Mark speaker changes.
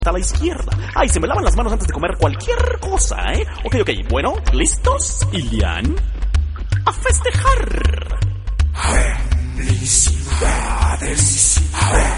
Speaker 1: a la izquierda. Ay, se me lavan las manos antes de comer cualquier cosa, ¿eh? Ok, bueno, ¿listos? Ilian, a festejar.
Speaker 2: Felicidades.